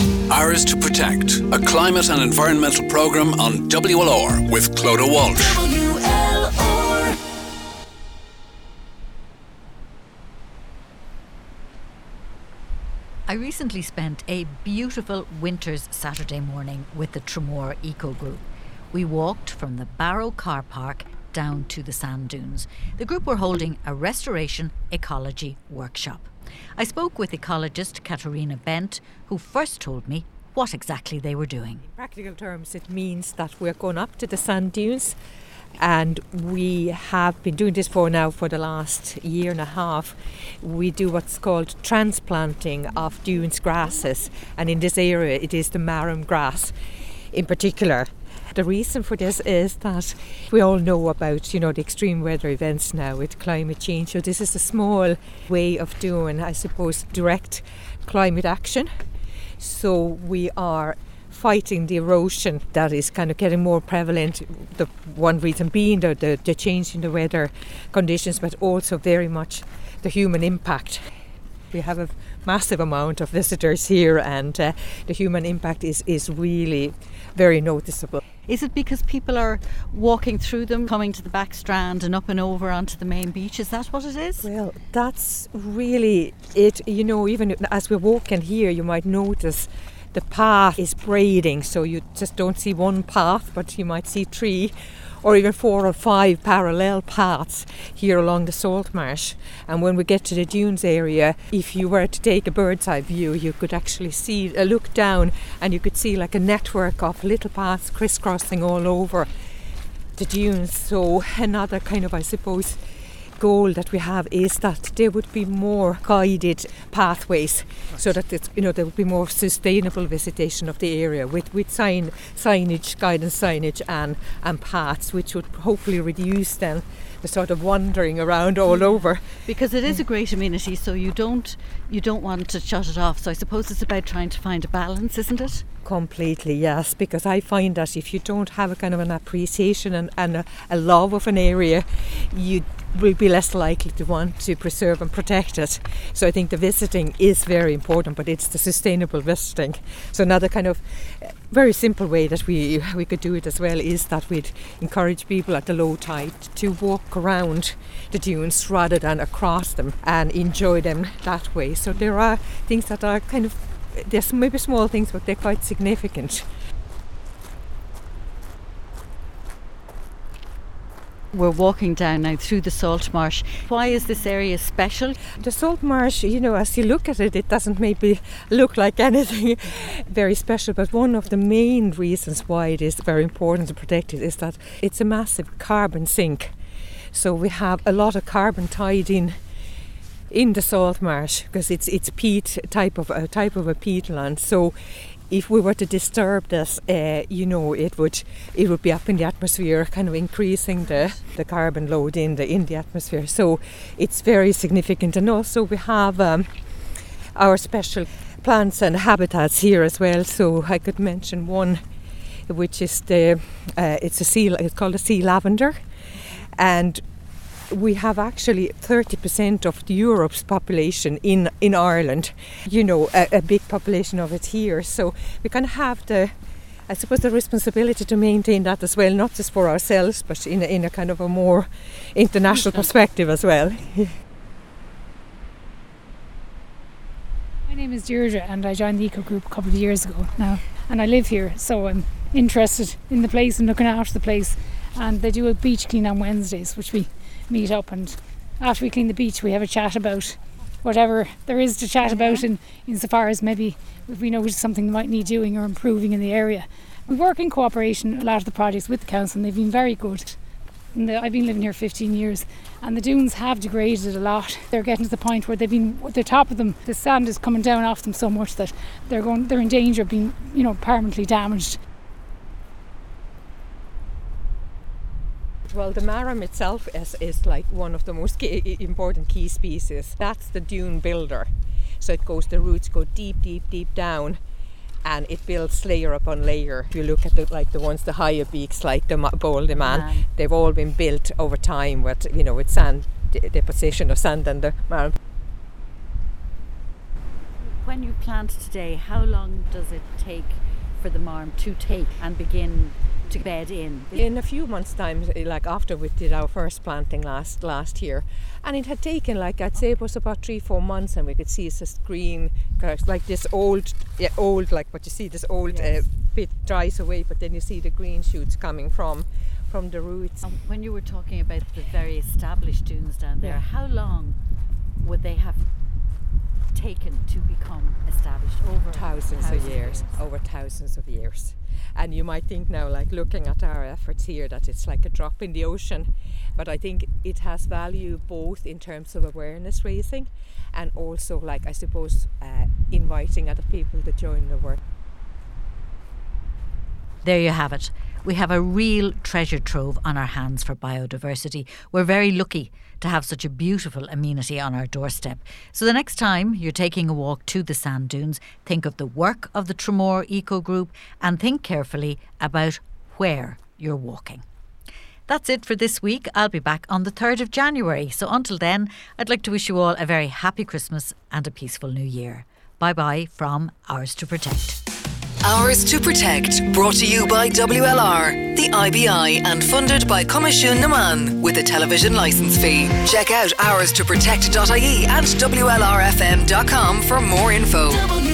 Ours to Protect, a climate and environmental programme on WLR with Clodagh Walsh. WLR. I recently spent a beautiful winter's Saturday morning with the Tramore Eco Group. We walked from the Barrow car park down to the sand dunes. The group were holding a restoration ecology workshop. I spoke with ecologist Katarina Bent, who first told me what exactly they were doing. In practical terms, it means that we're going up to the sand dunes, and we have been doing this for the last year and a half. We do what's called transplanting of dunes grasses, and in this area it is the marram grass in particular. The reason for this is that we all know about, the extreme weather events now with climate change. So this is a small way of doing, I suppose, direct climate action. So we are fighting the erosion that is kind of getting more prevalent. The one reason being the change in the weather conditions, but also very much the human impact. We have a massive amount of visitors here, and the human impact is really very noticeable. Is it because people are walking through them, coming to the back strand and up and over onto the main beach? Is that what it is? Well, that's really it. Even as we're walking here, you might notice the path is braiding, so you just don't see one path, but you might see 3 or even 4 or 5 parallel paths here along the salt marsh. And when we get to the dunes area, if you were to take a bird's eye view, you could actually see, look down, and you could see like a network of little paths crisscrossing all over the dunes. So another kind of, I suppose, goal that we have is that there would be more guided pathways, so that there would be more sustainable visitation of the area with signage, guidance signage and paths, which would hopefully reduce then the sort of wandering around all over. Because it is a great amenity, so you don't want to shut it off. So I suppose it's about trying to find a balance, isn't it? Completely, yes, because I find that if you don't have a kind of an appreciation and a love of an area, you will be less likely to want to preserve and protect it. So I think the visiting is very important, but it's the sustainable visiting. So another kind of very simple way that we could do it as well is that we'd encourage people at the low tide to walk around the dunes rather than across them and enjoy them that way. So there are things that are kind of, there's maybe small things, but they're quite significant. We're walking down now through the salt marsh. Why is this area special? The salt marsh, as you look at it, it doesn't maybe look like anything very special, but one of the main reasons why it is very important to protect it is that it's a massive carbon sink. So we have a lot of carbon tied in the salt marsh, because it's peat type of a peatland. So if we were to disturb this, it would be up in the atmosphere, kind of increasing the carbon load in the atmosphere. So it's very significant. And also we have our special plants and habitats here as well. So I could mention one, which is it's called a sea lavender, and we have actually 30% of Europe's population in Ireland, a big population of it here. So we kind of have the responsibility to maintain that as well, not just for ourselves, but in a kind of a more international perspective as well. My name is Deirdre, and I joined the Eco Group a couple of years ago now, and I live here, so I'm interested in the place and looking after the place. And they do a beach clean on Wednesdays, which we meet up, and after we clean the beach we have a chat about whatever there is to chat about insofar as maybe if we notice something that might need doing or improving in the area. We work in cooperation, a lot of the projects, with the council, and they've been very good. I've been living here 15 years, and the dunes have degraded a lot. They're getting to the point where the top of them, the sand is coming down off them so much that they're in danger of being permanently damaged. Well, the marram itself is like one of the most important key species. That's the dune builder. So the roots go deep, deep, deep down, and it builds layer upon layer. If you look at the ones, the higher beaks, like the Boulder Man, they've all been built over time with sand, deposition of sand and the marram. when you plant today, how long does it take for the marm to take and begin to bed in? In a few months' time, like after we did our first planting last year, and it had taken, like, I'd say it was about 3-4 months, and we could see it's just green, like this old, like what you see, this old bit dries away, but then you see the green shoots coming from the roots. When you were talking about the very established dunes down there, how long would they have taken to become established? Over thousands of years. And you might think now, like looking at our efforts here, that it's like a drop in the ocean, but I think it has value both in terms of awareness raising and also, like, I suppose, inviting other people to join the work. There you have it. We have a real treasure trove on our hands for biodiversity. We're very lucky to have such a beautiful amenity on our doorstep. So the next time you're taking a walk to the sand dunes, think of the work of the Tramore Eco Group and think carefully about where you're walking. That's it for this week. I'll be back on the 3rd of January. So until then, I'd like to wish you all a very happy Christmas and a peaceful New Year. Bye-bye from Ours to Protect. Ours to Protect, brought to you by WLR, the IBI, and funded by Comisiún na Man with a television licence fee. Check out ourstoprotect.ie and WLRFM.com for more info.